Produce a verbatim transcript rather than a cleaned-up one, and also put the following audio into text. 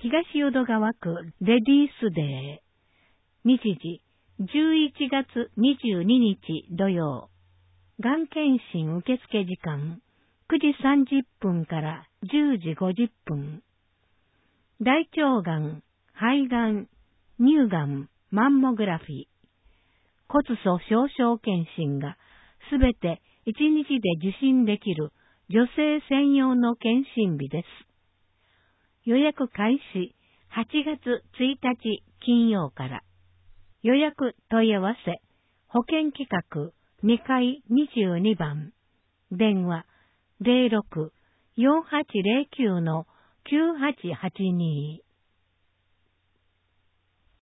東淀川区レディースデー。日時、じゅういちがつにじゅうににち土曜。がん検診受付時間、くじさんじゅっぷんからじゅうじごじゅっぷん。大腸がん、肺がん、乳がん、マンモグラフィー、骨粗鬆症検診がすべていちにちで受診できる女性専用の検診日です。予約開始はちがつついたち金曜から。予約問い合わせ、保険企画にかいにじゅうにばん、電話 ゼロろく よんはちゼロきゅう きゅうはちはちに